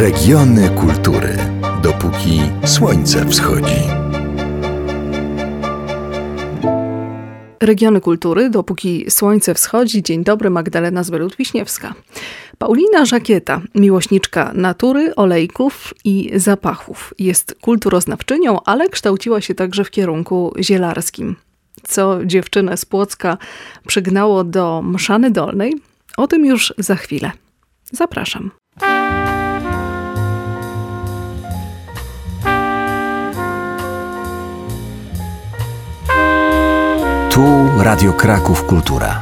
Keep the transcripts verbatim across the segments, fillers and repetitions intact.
Regiony kultury, dopóki słońce wschodzi. Regiony kultury, dopóki słońce wschodzi. Dzień dobry, Magdalena Zwerut-Wiśniewska. Paulina Żakieta, miłośniczka natury, olejków i zapachów. Jest kulturoznawczynią, ale kształciła się także w kierunku zielarskim. Co dziewczynę z Płocka przygnało do Mszany Dolnej? O tym już za chwilę. Zapraszam. Tu Radio Kraków Kultura.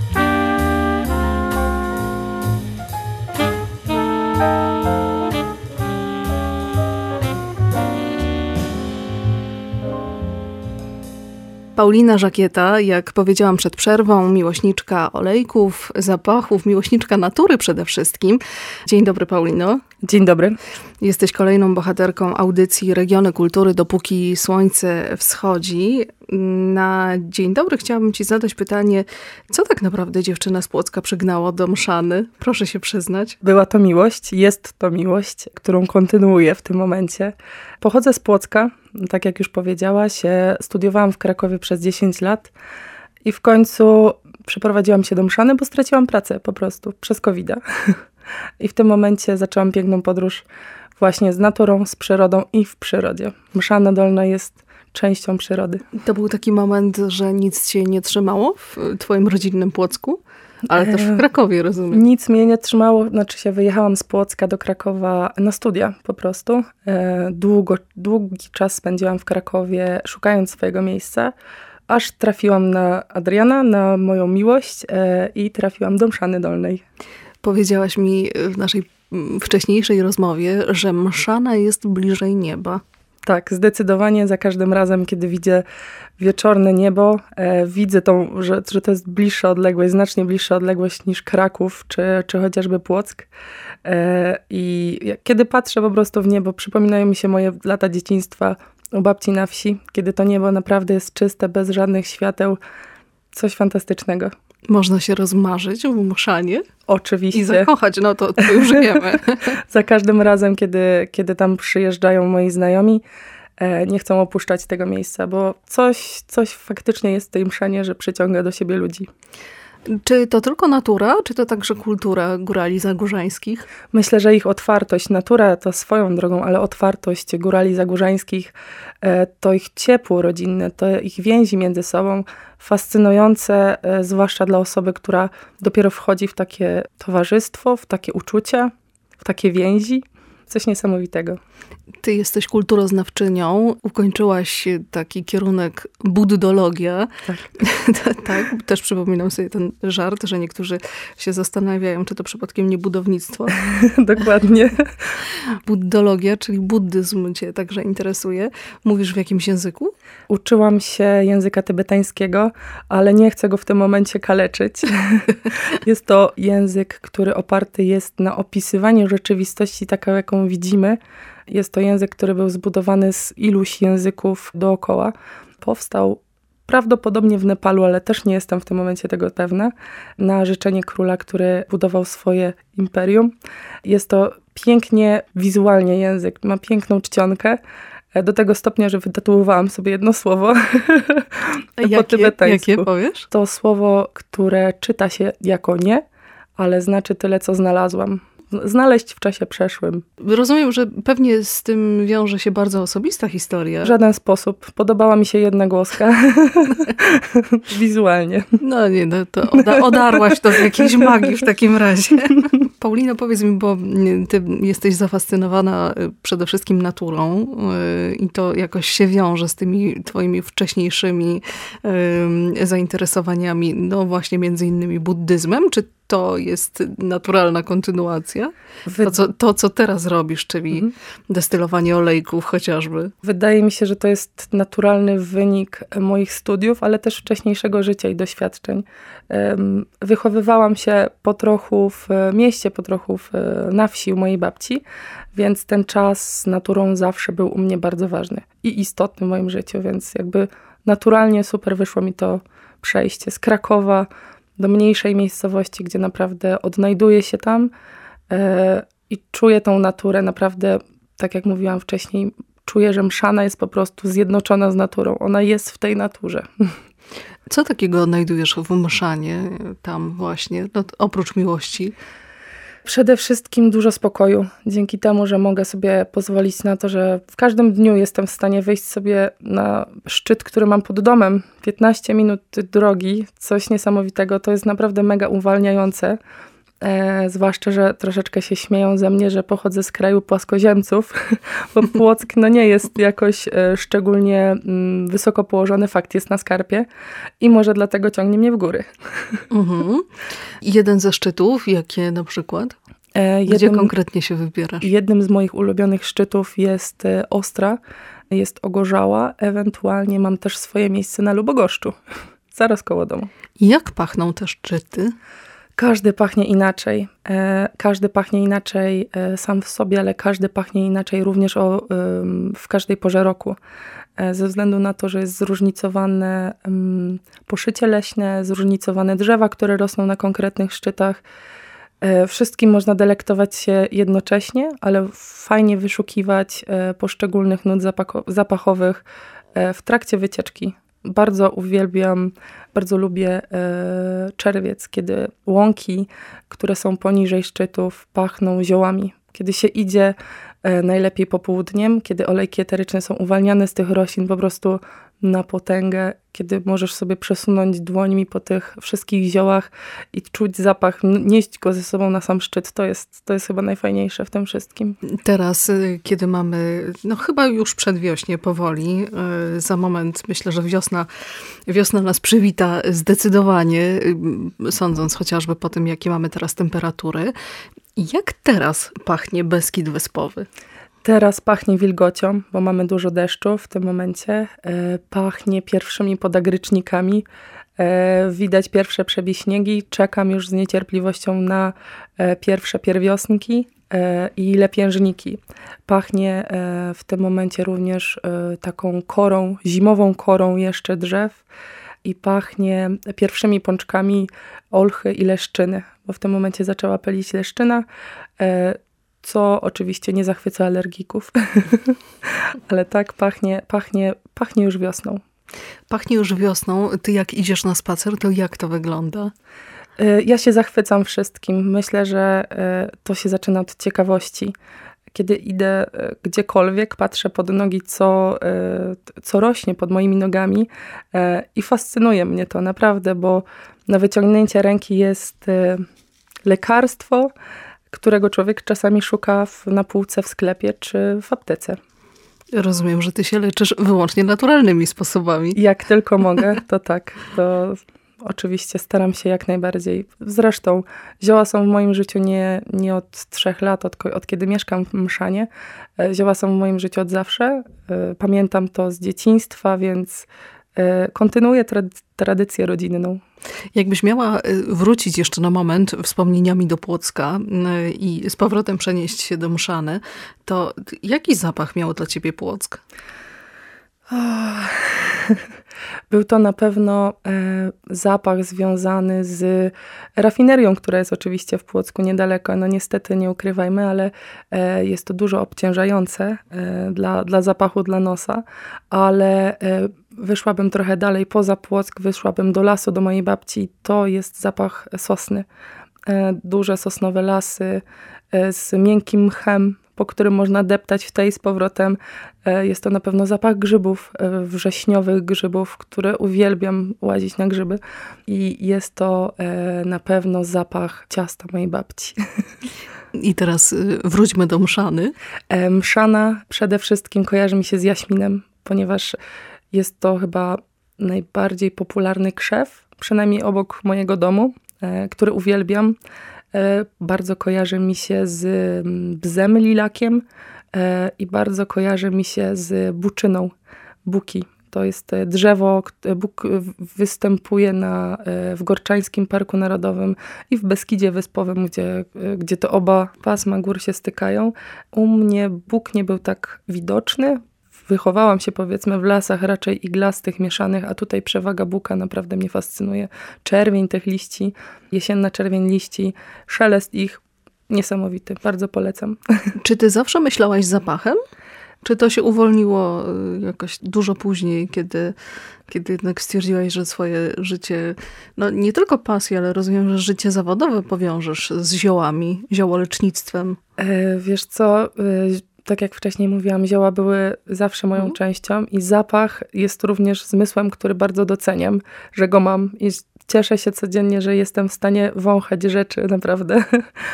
Paulina Żakieta, jak powiedziałam przed przerwą, miłośniczka olejków, zapachów, miłośniczka natury przede wszystkim. Dzień dobry, Paulino. Dzień dobry. Jesteś kolejną bohaterką audycji Regiony Kultury, dopóki słońce wschodzi. Na dzień dobry chciałabym ci zadać pytanie, co tak naprawdę dziewczyna z Płocka przygnało do Mszany? Proszę się przyznać. Była to miłość, jest to miłość, którą kontynuuję w tym momencie. Pochodzę z Płocka, tak jak już powiedziałaś, studiowałam w Krakowie przez dziesięć lat i w końcu przeprowadziłam się do Mszany, bo straciłam pracę po prostu przez kowida. I w tym momencie zaczęłam piękną podróż właśnie z naturą, z przyrodą i w przyrodzie. Mszana Dolna jest częścią przyrody. To był taki moment, że nic cię nie trzymało w twoim rodzinnym Płocku? Ale też w Krakowie, rozumiem. Nic mnie nie trzymało, znaczy się wyjechałam z Płocka do Krakowa na studia po prostu. Długo, długi czas spędziłam w Krakowie szukając swojego miejsca, aż trafiłam na Adriana, na moją miłość i trafiłam do Mszany Dolnej. Powiedziałaś mi w naszej wcześniejszej rozmowie, że Mszana jest bliżej nieba. Tak, zdecydowanie za każdym razem, kiedy widzę wieczorne niebo, e, widzę tą, że, że to jest bliższa odległość, znacznie bliższa odległość niż Kraków, czy, czy chociażby Płock. E, I kiedy patrzę po prostu w niebo, przypominają mi się moje lata dzieciństwa u babci na wsi, kiedy to niebo naprawdę jest czyste, bez żadnych świateł. Coś fantastycznego. Można się rozmarzyć w Mszanie? Oczywiście. I zakochać, no to, to już wiemy. Za każdym razem, kiedy, kiedy tam przyjeżdżają moi znajomi, e, nie chcą opuszczać tego miejsca, bo coś, coś faktycznie jest w tej Mszanie, że przyciąga do siebie ludzi. Czy to tylko natura, czy to także kultura górali zagórzańskich? Myślę, że ich otwartość, natura to swoją drogą, ale otwartość górali zagórzańskich, e, to ich ciepło rodzinne, to ich więzi między sobą, fascynujące, e, zwłaszcza dla osoby, która dopiero wchodzi w takie towarzystwo, w takie uczucia, w takie więzi. Coś niesamowitego. Ty jesteś kulturoznawczynią, ukończyłaś taki kierunek buddologia. Tak. Tak, też przypominam sobie ten żart, że niektórzy się zastanawiają, czy to przypadkiem nie budownictwo. Dokładnie. Buddologia, czyli buddyzm cię także interesuje. Mówisz w jakimś języku? Uczyłam się języka tybetańskiego, ale nie chcę go w tym momencie kaleczyć. Jest to język, który oparty jest na opisywaniu rzeczywistości taką, jaką widzimy. Jest to język, który był zbudowany z iluś języków dookoła. Powstał prawdopodobnie w Nepalu, ale też nie jestem w tym momencie tego pewna, na życzenie króla, który budował swoje imperium. Jest to pięknie wizualnie język, ma piękną czcionkę. Do tego stopnia, że wytatuowałam sobie jedno słowo jakie, po tybetańsku. Jakie powiesz? To słowo, które czyta się jako nie, ale znaczy tyle, co znalazłam. Znaleźć w czasie przeszłym. Rozumiem, że pewnie z tym wiąże się bardzo osobista historia. W żaden sposób. Podobała mi się jedna głoska. Wizualnie. No nie, no to oda- odarłaś to z jakiejś magii w takim razie. Paulino, powiedz mi, bo ty jesteś zafascynowana przede wszystkim naturą i to jakoś się wiąże z tymi twoimi wcześniejszymi zainteresowaniami, no właśnie między innymi buddyzmem. Czy to jest naturalna kontynuacja? To, co, to, co teraz robisz, czyli mhm. destylowanie olejków chociażby. Wydaje mi się, że to jest naturalny wynik moich studiów, ale też wcześniejszego życia i doświadczeń. Wychowywałam się po trochu w mieście, po trochu na wsi u mojej babci, więc ten czas z naturą zawsze był u mnie bardzo ważny i istotny w moim życiu, więc jakby naturalnie super wyszło mi to przejście z Krakowa do mniejszej miejscowości, gdzie naprawdę odnajduję się tam i czuję tą naturę. Naprawdę, tak jak mówiłam wcześniej, czuję, że mszana jest po prostu zjednoczona z naturą. Ona jest w tej naturze. Co takiego odnajdujesz w mszanie tam właśnie, no, oprócz miłości? Przede wszystkim dużo spokoju. Dzięki temu, że mogę sobie pozwolić na to, że w każdym dniu jestem w stanie wyjść sobie na szczyt, który mam pod domem. piętnaście minut drogi, coś niesamowitego. To jest naprawdę mega uwalniające. E, zwłaszcza, że troszeczkę się śmieją ze mnie, że pochodzę z kraju płaskoziemców, bo Płock no nie jest jakoś e, szczególnie m, wysoko położony, fakt jest na skarpie i może dlatego ciągnie mnie w góry. Mhm. Jeden ze szczytów, jakie na przykład? E, Gdzie jednym, konkretnie się wybierasz? Jednym z moich ulubionych szczytów jest e, Ostra, jest Ogorzała, ewentualnie mam też swoje miejsce na Lubogoszczu, zaraz koło domu. Jak pachną te szczyty? Każdy pachnie inaczej. E, każdy pachnie inaczej e, sam w sobie, ale każdy pachnie inaczej również o, e, w każdej porze roku. E, ze względu na to, że jest zróżnicowane e, poszycie leśne, zróżnicowane drzewa, które rosną na konkretnych szczytach. E, wszystkim można delektować się jednocześnie, ale fajnie wyszukiwać e, poszczególnych nut zapako- zapachowych e, w trakcie wycieczki. Bardzo uwielbiam, bardzo lubię e, czerwiec, kiedy łąki, które są poniżej szczytów, pachną ziołami. Kiedy się idzie e, najlepiej popołudniem, kiedy olejki eteryczne są uwalniane z tych roślin po prostu na potęgę, kiedy możesz sobie przesunąć dłońmi po tych wszystkich ziołach i czuć zapach, nieść go ze sobą na sam szczyt. To jest, to jest chyba najfajniejsze w tym wszystkim. Teraz, kiedy mamy, no chyba już przedwiośnie powoli, za moment myślę, że wiosna, wiosna nas przywita zdecydowanie, sądząc chociażby po tym, jakie mamy teraz temperatury. Jak teraz pachnie Beskid Wyspowy? Teraz pachnie wilgocią, bo mamy dużo deszczu w tym momencie. E, pachnie pierwszymi podagrycznikami. E, widać pierwsze przebiśniegi. Czekam już z niecierpliwością na e, pierwsze pierwiosnki e, i lepiężniki. Pachnie e, w tym momencie również e, taką korą, zimową korą jeszcze drzew. I pachnie pierwszymi pączkami olchy i leszczyny, bo w tym momencie zaczęła palić leszczyna. E, co oczywiście nie zachwyca alergików, ale tak pachnie, pachnie, pachnie już wiosną. Pachnie już wiosną. Ty jak idziesz na spacer, to jak to wygląda? Ja się zachwycam wszystkim. Myślę, że to się zaczyna od ciekawości. Kiedy idę gdziekolwiek, patrzę pod nogi, co, co rośnie pod moimi nogami i fascynuje mnie to naprawdę, bo na wyciągnięcie ręki jest lekarstwo, którego człowiek czasami szuka w, na półce w sklepie czy w aptece. Rozumiem, że ty się leczysz wyłącznie naturalnymi sposobami. Jak tylko mogę, to tak. To oczywiście staram się jak najbardziej. Zresztą zioła są w moim życiu nie, nie od trzech lat, od, od kiedy mieszkam w Mszanie. Zioła są w moim życiu od zawsze. Pamiętam to z dzieciństwa, więc kontynuuję trad- tradycję rodzinną. Jakbyś miała wrócić jeszcze na moment wspomnieniami do Płocka i z powrotem przenieść się do Mszany, to jaki zapach miał dla ciebie Płock? Oh. Był to na pewno e, zapach związany z rafinerią, która jest oczywiście w Płocku niedaleko. No niestety nie ukrywajmy, ale e, jest to dużo obciążające e, dla, dla zapachu, dla nosa, ale e, wyszłabym trochę dalej poza Płock, wyszłabym do lasu, do mojej babci. To jest zapach sosny. E, duże sosnowe lasy e, z miękkim mchem, po którym można deptać w tej z powrotem. Jest to na pewno zapach grzybów, wrześniowych grzybów, które uwielbiam łazić na grzyby. I jest to na pewno zapach ciasta mojej babci. I teraz wróćmy do Mszany. Mszana przede wszystkim kojarzy mi się z jaśminem, ponieważ jest to chyba najbardziej popularny krzew, przynajmniej obok mojego domu, który uwielbiam. Bardzo kojarzy mi się z bzem lilakiem i bardzo kojarzy mi się z buczyną, buki. To jest drzewo, buk występuje na, w Gorczańskim Parku Narodowym i w Beskidzie Wyspowym, gdzie, gdzie to oba pasma gór się stykają. U mnie buk nie był tak widoczny. Wychowałam się powiedzmy w lasach raczej iglastych, mieszanych, a tutaj przewaga buka naprawdę mnie fascynuje. Czerwień tych liści, jesienna czerwień liści, szelest ich. Niesamowity, bardzo polecam. Czy ty zawsze myślałaś zapachem? Czy to się uwolniło jakoś dużo później, kiedy, kiedy jednak stwierdziłaś, że swoje życie, no nie tylko pasję, ale rozumiem, że życie zawodowe powiążesz z ziołami, ziołolecznictwem? E, wiesz co, e, tak jak wcześniej mówiłam, zioła były zawsze moją mhm. częścią i zapach jest również zmysłem, który bardzo doceniam, że go mam i cieszę się codziennie, że jestem w stanie wąchać rzeczy naprawdę.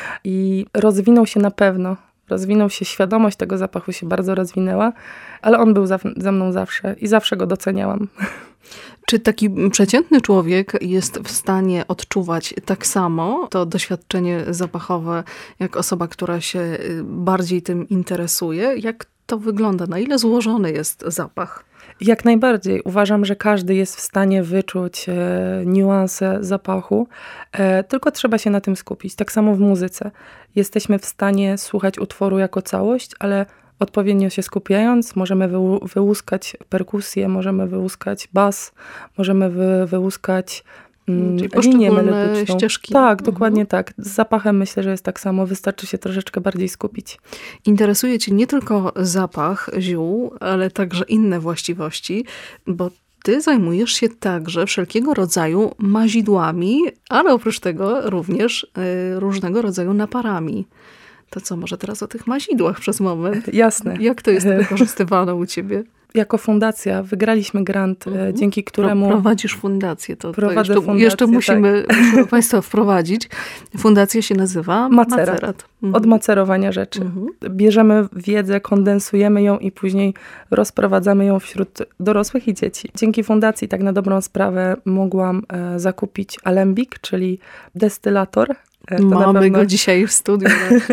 I rozwinął się na pewno. Rozwinął się, świadomość tego zapachu się bardzo rozwinęła, ale on był za, za mną zawsze i zawsze go doceniałam. Czy taki przeciętny człowiek jest w stanie odczuwać tak samo to doświadczenie zapachowe, jak osoba, która się bardziej tym interesuje? Jak to wygląda? Na ile złożony jest zapach? Jak najbardziej. Uważam, że każdy jest w stanie wyczuć e, niuanse zapachu, e, tylko trzeba się na tym skupić. Tak samo w muzyce. Jesteśmy w stanie słuchać utworu jako całość, ale odpowiednio się skupiając, możemy wy, wyłuskać perkusję, możemy wyłuskać bas, możemy wy, wyłuskać mm, linię melodyczną. Ścieżki. Tak, mhm. dokładnie tak. Z zapachem myślę, że jest tak samo. Wystarczy się troszeczkę bardziej skupić. Interesuje cię nie tylko zapach ziół, ale także inne właściwości, bo ty zajmujesz się także wszelkiego rodzaju mazidłami, ale oprócz tego również y, różnego rodzaju naparami. To co, może teraz o tych mazidłach przez moment? Jasne. Jak to jest wykorzystywane u ciebie? Jako fundacja wygraliśmy grant, mhm. dzięki któremu... Prowadzisz fundację. To, to jeszcze, fundację, jeszcze musimy, tak. musimy Państwa wprowadzić. Fundacja się nazywa Macerat. Macerat. Mhm. Od macerowania rzeczy. Mhm. Bierzemy wiedzę, kondensujemy ją i później rozprowadzamy ją wśród dorosłych i dzieci. Dzięki fundacji, tak na dobrą sprawę, mogłam e, zakupić alembik, czyli destylator. To Mamy pewno, go dzisiaj w studiu.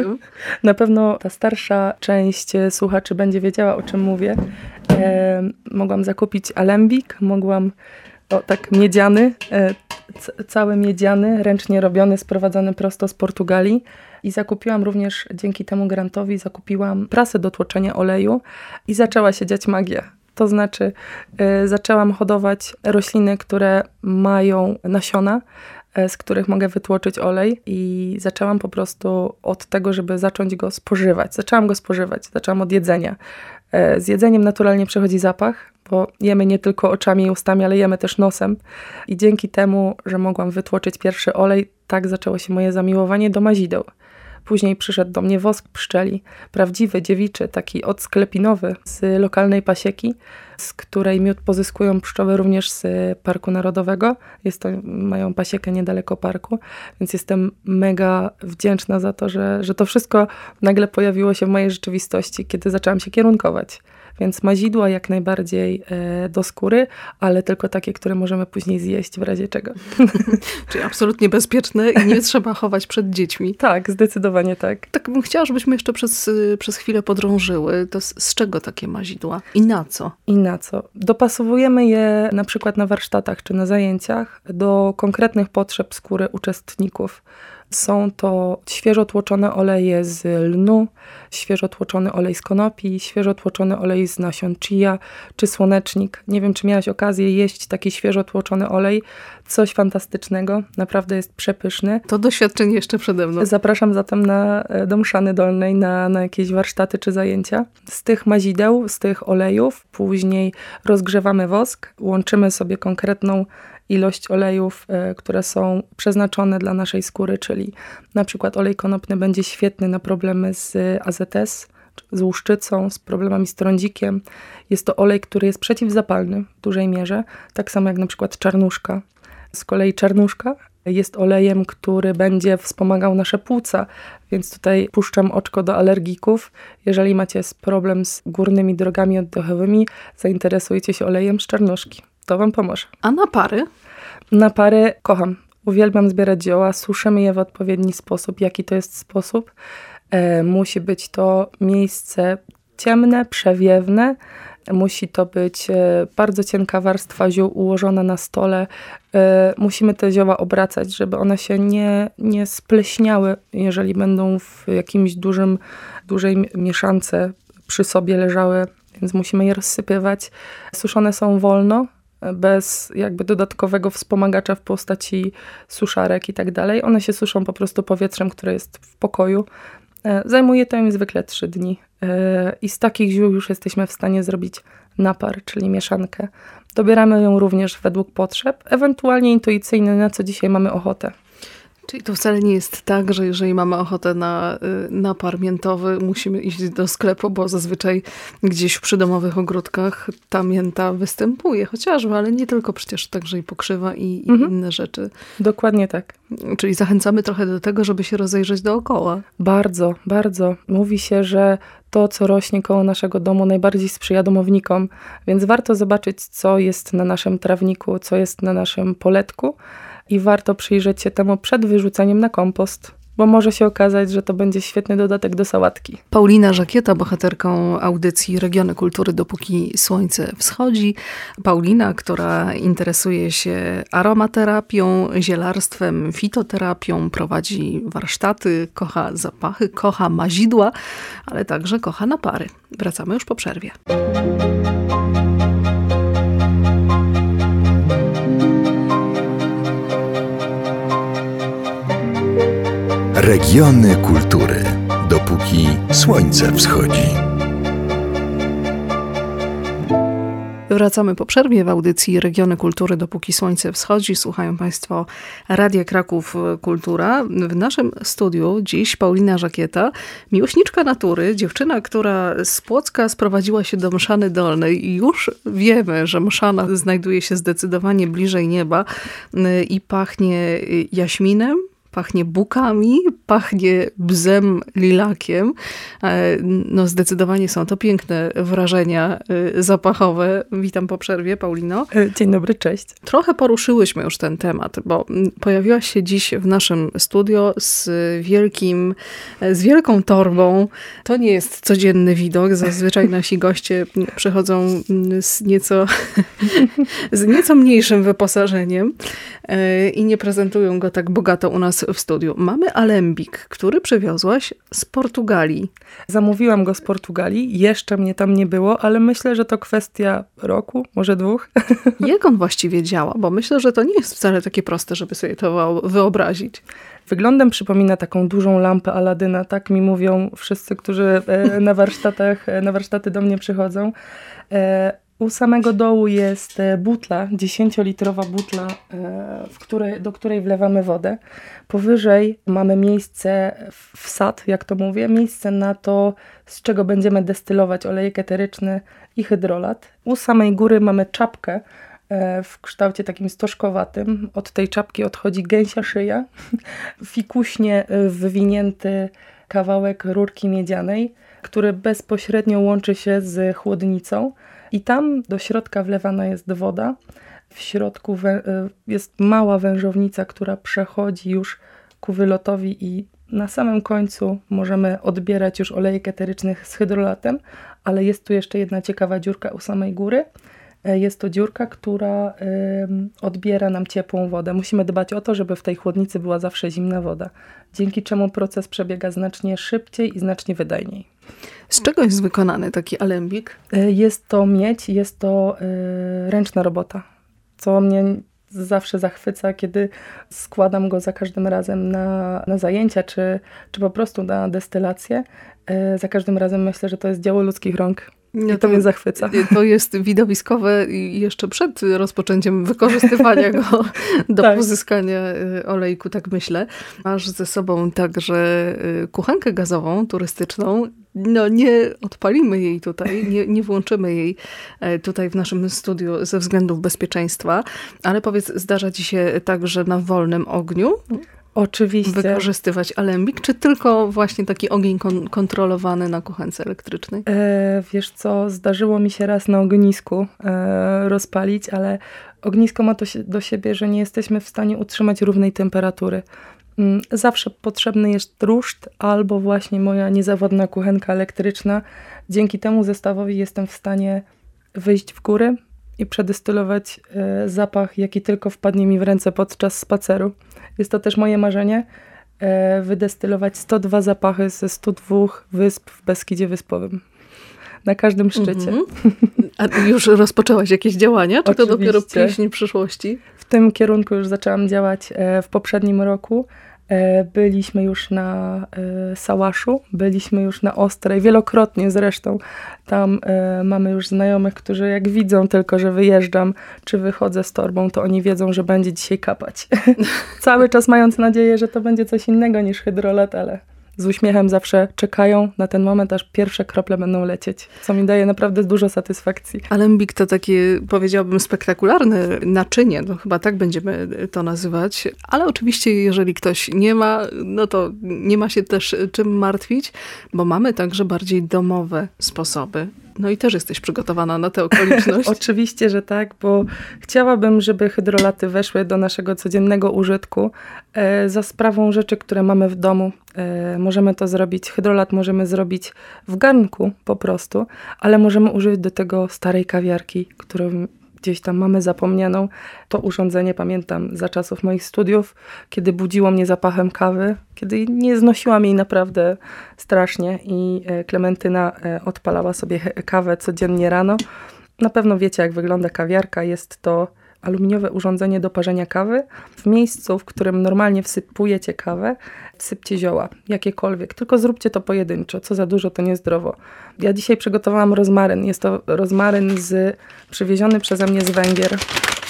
Na pewno ta starsza część słuchaczy będzie wiedziała, o czym mówię. E, mogłam zakupić alembik, mogłam, o tak miedziany, e, c- cały miedziany, ręcznie robiony, sprowadzony prosto z Portugalii. I zakupiłam również, dzięki temu grantowi, zakupiłam prasę do tłoczenia oleju i zaczęła się dziać magia. To znaczy e, zaczęłam hodować rośliny, które mają nasiona, z których mogę wytłoczyć olej i zaczęłam po prostu od tego, żeby zacząć go spożywać. Zaczęłam go spożywać, zaczęłam od jedzenia. Z jedzeniem naturalnie przychodzi zapach, bo jemy nie tylko oczami i ustami, ale jemy też nosem. I dzięki temu, że mogłam wytłoczyć pierwszy olej, tak zaczęło się moje zamiłowanie do mazideł. Później przyszedł do mnie wosk pszczeli, prawdziwy, dziewiczy, taki odsklepinowy z lokalnej pasieki, z której miód pozyskują pszczoły również z Parku Narodowego. Jest to, mają pasiekę niedaleko parku, więc jestem mega wdzięczna za to, że, że to wszystko nagle pojawiło się w mojej rzeczywistości, kiedy zaczęłam się kierunkować. Więc mazidła jak najbardziej e, do skóry, ale tylko takie, które możemy później zjeść w razie czego. Czyli absolutnie bezpieczne i nie trzeba chować przed dziećmi. Tak, zdecydowanie tak. Tak bym chciała, żebyśmy jeszcze przez, przez chwilę podrążyły. To z, z czego takie mazidła? I na co? I na co? Dopasowujemy je na przykład na warsztatach czy na zajęciach do konkretnych potrzeb skóry uczestników. Są to świeżo tłoczone oleje z lnu, świeżo tłoczony olej z konopi, świeżo tłoczony olej z nasion chia czy słonecznik. Nie wiem, czy miałaś okazję jeść taki świeżo tłoczony olej. Coś fantastycznego. Naprawdę jest przepyszny. To doświadczenie jeszcze przede mną. Zapraszam zatem na, do Mszany Dolnej na, na jakieś warsztaty czy zajęcia. Z tych mazideł, z tych olejów później rozgrzewamy wosk, łączymy sobie konkretną ilość olejów, y, które są przeznaczone dla naszej skóry, czyli na przykład olej konopny będzie świetny na problemy z A Z S, z łuszczycą, z problemami z trądzikiem. Jest to olej, który jest przeciwzapalny w dużej mierze, tak samo jak na przykład czarnuszka. Z kolei czarnuszka jest olejem, który będzie wspomagał nasze płuca, więc tutaj puszczam oczko do alergików. Jeżeli macie problem z górnymi drogami oddechowymi, zainteresujcie się olejem z czarnuszki. To wam pomoże. A napary? Napary kocham. Uwielbiam zbierać zioła, suszymy je w odpowiedni sposób. Jaki to jest sposób? E, musi być to miejsce ciemne, przewiewne. Musi to być e, bardzo cienka warstwa ziół ułożona na stole. E, musimy te zioła obracać, żeby one się nie, nie spleśniały, jeżeli będą w jakimś dużym, dużej mieszance przy sobie leżały, więc musimy je rozsypywać. Suszone są wolno, bez jakby dodatkowego wspomagacza w postaci suszarek i tak dalej. One się suszą po prostu powietrzem, które jest w pokoju. Zajmuje to im zwykle trzy dni. I z takich ziół już jesteśmy w stanie zrobić napar, czyli mieszankę. Dobieramy ją również według potrzeb, ewentualnie intuicyjnie, na co dzisiaj mamy ochotę. Czyli to wcale nie jest tak, że jeżeli mamy ochotę na napar miętowy, musimy iść do sklepu, bo zazwyczaj gdzieś w przydomowych ogródkach ta mięta występuje chociażby, ale nie tylko, przecież także i pokrzywa i, i mhm. inne rzeczy. Dokładnie tak. Czyli zachęcamy trochę do tego, żeby się rozejrzeć dookoła. Bardzo, bardzo. Mówi się, że to, co rośnie koło naszego domu, najbardziej sprzyja domownikom, więc warto zobaczyć, co jest na naszym trawniku, co jest na naszym poletku i warto przyjrzeć się temu przed wyrzuceniem na kompost, bo może się okazać, że to będzie świetny dodatek do sałatki. Paulina Żakieta, bohaterką audycji Regiony Kultury dopóki słońce wschodzi. Paulina, która interesuje się aromaterapią, zielarstwem, fitoterapią, prowadzi warsztaty, kocha zapachy, kocha mazidła, ale także kocha napary. Wracamy już po przerwie. Regiony kultury, dopóki słońce wschodzi. Wracamy po przerwie w audycji Regiony Kultury dopóki słońce wschodzi. Słuchają Państwo Radia Kraków Kultura. W naszym studiu dziś Paulina Żakieta, miłośniczka natury, dziewczyna, która z Płocka sprowadziła się do Mszany Dolnej i już wiemy, że Mszana znajduje się zdecydowanie bliżej nieba i pachnie jaśminem. Pachnie bukami, pachnie bzem lilakiem. No zdecydowanie są to piękne wrażenia zapachowe. Witam po przerwie, Paulino. Dzień dobry, cześć. Trochę poruszyłyśmy już ten temat, bo pojawiłaś się dziś w naszym studio z wielkim, z wielką torbą. To nie jest codzienny widok. Zazwyczaj nasi goście przychodzą z nieco, z nieco mniejszym wyposażeniem i nie prezentują go tak bogato u nas w studiu. Mamy alembik, który przywiozłaś z Portugalii. Zamówiłam go z Portugalii. Jeszcze mnie tam nie było, ale myślę, że to kwestia roku, może dwóch. Jak on właściwie działa? Bo myślę, że to nie jest wcale takie proste, żeby sobie to wyobrazić. Wyglądem przypomina taką dużą lampę Aladyna. Tak mi mówią wszyscy, którzy na warsztatach, na warsztaty do mnie przychodzą. U samego dołu jest butla, dziesięciolitrowa butla, w której, do której wlewamy wodę. Powyżej mamy miejsce, wsad, jak to mówię, miejsce na to, z czego będziemy destylować olejek eteryczny i hydrolat. U samej góry mamy czapkę w kształcie takim stożkowatym. Od tej czapki odchodzi gęsia szyja, fikuśnie wywinięty kawałek rurki miedzianej, który bezpośrednio łączy się z chłodnicą. I tam do środka wlewana jest woda. W środku wę- jest mała wężownica, która przechodzi już ku wylotowi i na samym końcu możemy odbierać już olejek eteryczny z hydrolatem, ale jest tu jeszcze jedna ciekawa dziurka u samej góry. Jest to dziurka, która y, odbiera nam ciepłą wodę. Musimy dbać o to, żeby w tej chłodnicy była zawsze zimna woda, dzięki czemu proces przebiega znacznie szybciej i znacznie wydajniej. Z czego jest wykonany taki alembik? Jest to miedź, jest to y, ręczna robota, co mnie zawsze zachwyca, kiedy składam go za każdym razem na, na zajęcia, czy, czy po prostu na destylację. Y, za każdym razem myślę, że to jest dzieło ludzkich rąk. No to, to mnie zachwyca. To jest widowiskowe jeszcze przed rozpoczęciem wykorzystywania go do tak. pozyskania olejku, tak myślę. Masz ze sobą także kuchenkę gazową, turystyczną. No nie odpalimy jej tutaj, nie, nie włączymy jej tutaj w naszym studiu ze względów bezpieczeństwa, ale powiedz, zdarza ci się tak, że na wolnym ogniu Oczywiście. wykorzystywać alembik, czy tylko właśnie taki ogień kon- kontrolowany na kuchence elektrycznej? E, wiesz co, zdarzyło mi się raz na ognisku e, rozpalić, ale ognisko ma to się, do siebie, że nie jesteśmy w stanie utrzymać równej temperatury. Mm, zawsze potrzebny jest ruszt albo właśnie moja niezawodna kuchenka elektryczna. Dzięki temu zestawowi jestem w stanie wyjść w góry i przedestylować e, zapach, jaki tylko wpadnie mi w ręce podczas spaceru. Jest to też moje marzenie, e, wydestylować sto dwa zapachy ze stu dwóch wysp w Beskidzie Wyspowym. Na każdym szczycie. Mm-hmm. A już rozpoczęłaś jakieś działania, czy to Oczywiście. dopiero pieśń przyszłości? W tym kierunku już zaczęłam działać w poprzednim roku. Byliśmy już na Sałaszu, byliśmy już na Ostrej, wielokrotnie zresztą. Tam mamy już znajomych, którzy jak widzą tylko, że wyjeżdżam, czy wychodzę z torbą, to oni wiedzą, że będzie dzisiaj kapać. Cały czas mając nadzieję, że to będzie coś innego niż hydrolat, ale z uśmiechem zawsze czekają na ten moment, aż pierwsze krople będą lecieć, co mi daje naprawdę dużo satysfakcji. Alembik to takie, powiedziałabym, spektakularne naczynie, no chyba tak będziemy to nazywać, ale oczywiście jeżeli ktoś nie ma, no to nie ma się też czym martwić, bo mamy także bardziej domowe sposoby. No i też jesteś przygotowana na tę okoliczność. Oczywiście, że tak, bo chciałabym, żeby hydrolaty weszły do naszego codziennego użytku e, za sprawą rzeczy, które mamy w domu. E, możemy to zrobić, hydrolat możemy zrobić w garnku po prostu, ale możemy użyć do tego starej kawiarki, którą gdzieś tam mamy zapomnianą. To urządzenie pamiętam za czasów moich studiów, kiedy budziło mnie zapachem kawy, kiedy nie znosiłam jej naprawdę strasznie i Klementyna odpalała sobie kawę codziennie rano. Na pewno wiecie, jak wygląda kawiarka. Jest to aluminiowe urządzenie do parzenia kawy. W miejscu, w którym normalnie wsypujecie kawę, wsypcie zioła, jakiekolwiek. Tylko zróbcie to pojedynczo. Co za dużo, to niezdrowo. Ja dzisiaj przygotowałam rozmaryn. Jest to rozmaryn z, przywieziony przeze mnie z Węgier.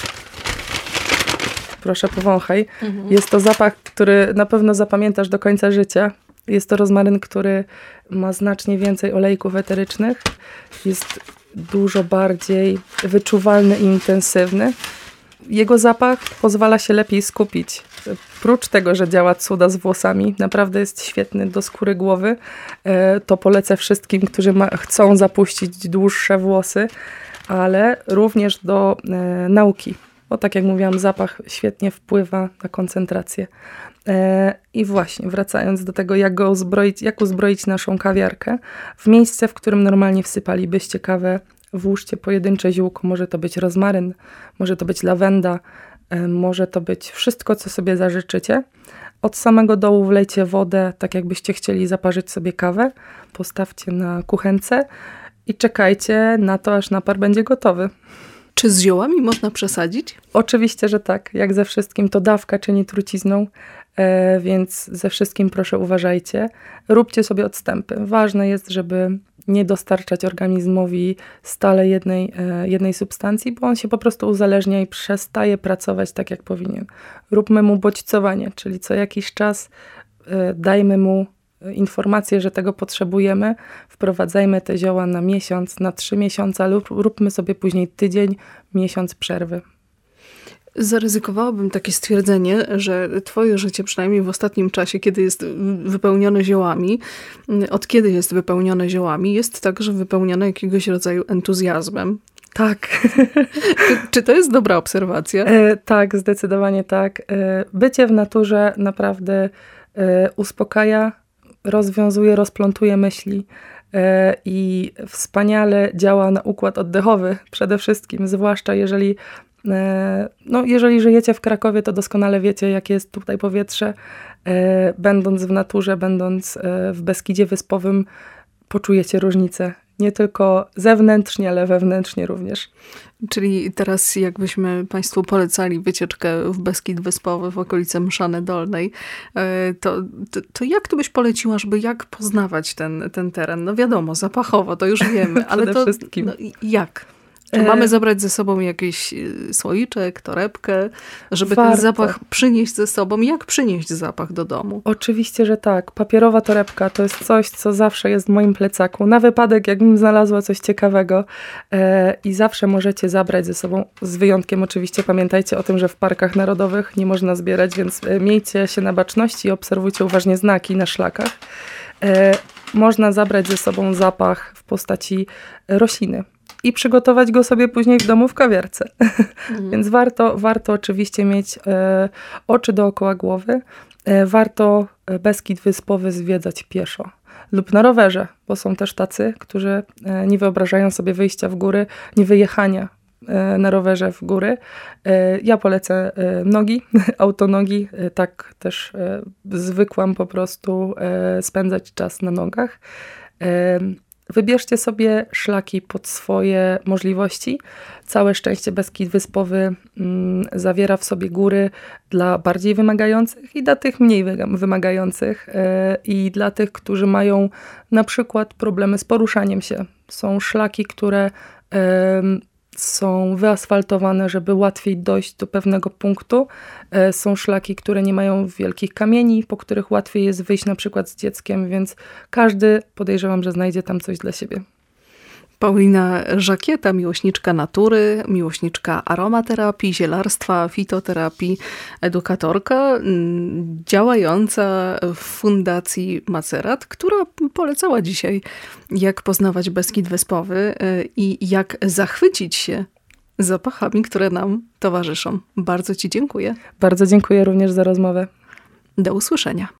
Proszę, powąchaj. Mhm. Jest to zapach, który na pewno zapamiętasz do końca życia. Jest to rozmaryn, który ma znacznie więcej olejków eterycznych. Jest dużo bardziej wyczuwalny i intensywny. Jego zapach pozwala się lepiej skupić. Prócz tego, że działa cuda z włosami, naprawdę jest świetny do skóry głowy. To polecę wszystkim, którzy ma, chcą zapuścić dłuższe włosy, ale również do e, nauki. Bo tak jak mówiłam, zapach świetnie wpływa na koncentrację. E, I właśnie, wracając do tego, jak go uzbroić, jak uzbroić naszą kawiarkę, w miejsce, w którym normalnie wsypalibyście kawę, włóżcie pojedyncze ziółko. Może to być rozmaryn, może to być lawenda, e, może to być wszystko, co sobie zażyczycie. Od samego dołu wlejcie wodę, tak jakbyście chcieli zaparzyć sobie kawę. Postawcie na kuchence i czekajcie na to, aż napar będzie gotowy. Czy z ziołami można przesadzić? Oczywiście, że tak. Jak ze wszystkim, to dawka czyni trucizną, e, więc ze wszystkim proszę uważajcie. Róbcie sobie odstępy. Ważne jest, żeby nie dostarczać organizmowi stale jednej, e, jednej substancji, bo on się po prostu uzależnia i przestaje pracować tak, jak powinien. Róbmy mu bodźcowanie, czyli co jakiś czas e, dajmy mu informację, że tego potrzebujemy, wprowadzajmy te zioła na miesiąc, na trzy miesiące, lub róbmy sobie później tydzień, miesiąc przerwy. Zaryzykowałabym takie stwierdzenie, że twoje życie, przynajmniej w ostatnim czasie, kiedy jest wypełnione ziołami, od kiedy jest wypełnione ziołami, jest także wypełnione jakiegoś rodzaju entuzjazmem. Tak. Czy, czy to jest dobra obserwacja? E, tak, zdecydowanie tak. E, bycie w naturze naprawdę e, uspokaja, rozwiązuje, rozplątuje myśli e, i wspaniale działa na układ oddechowy przede wszystkim, zwłaszcza jeżeli, e, no, jeżeli żyjecie w Krakowie, to doskonale wiecie, jakie jest tutaj powietrze. E, będąc w naturze, będąc e, w Beskidzie Wyspowym, poczujecie różnicę. Nie tylko zewnętrznie, ale wewnętrznie również. Czyli teraz jakbyśmy Państwu polecali wycieczkę w Beskid Wyspowy w okolice Mszany Dolnej, to, to, to jak tu byś poleciła, żeby jak poznawać ten, ten teren? No wiadomo, zapachowo, to już wiemy, ale to wszystkim. No, jak? Czy mamy zabrać ze sobą jakiś słoiczek, torebkę, żeby Warto. ten zapach przynieść ze sobą? Jak przynieść zapach do domu? Oczywiście, że tak. Papierowa torebka to jest coś, co zawsze jest w moim plecaku. Na wypadek, jakbym znalazła coś ciekawego. E, I zawsze możecie zabrać ze sobą, z wyjątkiem oczywiście, pamiętajcie o tym, że w parkach narodowych nie można zbierać, więc miejcie się na baczności i obserwujcie uważnie znaki na szlakach. E, można zabrać ze sobą zapach w postaci rośliny i przygotować go sobie później w domu w kawiarce. Mhm. Więc warto, warto oczywiście mieć e, oczy dookoła głowy. E, warto Beskid Wyspowy zwiedzać pieszo lub na rowerze, bo są też tacy, którzy e, nie wyobrażają sobie wyjścia w góry, nie wyjechania e, na rowerze w góry. E, ja polecę e, nogi, autonogi. E, tak też e, zwykłam po prostu e, spędzać czas na nogach. E, Wybierzcie sobie szlaki pod swoje możliwości. Całe szczęście Beskid Wyspowy mm, zawiera w sobie góry dla bardziej wymagających i dla tych mniej wymagających. Yy, I dla tych, którzy mają na przykład problemy z poruszaniem się. Są szlaki, które yy, są wyasfaltowane, żeby łatwiej dojść do pewnego punktu. Yy, są szlaki, które nie mają wielkich kamieni, po których łatwiej jest wyjść na przykład z dzieckiem, więc każdy, podejrzewam, że znajdzie tam coś dla siebie. Paulina Żakieta, miłośniczka natury, miłośniczka aromaterapii, zielarstwa, fitoterapii, edukatorka, działająca w Fundacji Macerat, która polecała dzisiaj, jak poznawać Beskid Wyspowy i jak zachwycić się zapachami, które nam towarzyszą. Bardzo Ci dziękuję. Bardzo dziękuję również za rozmowę. Do usłyszenia.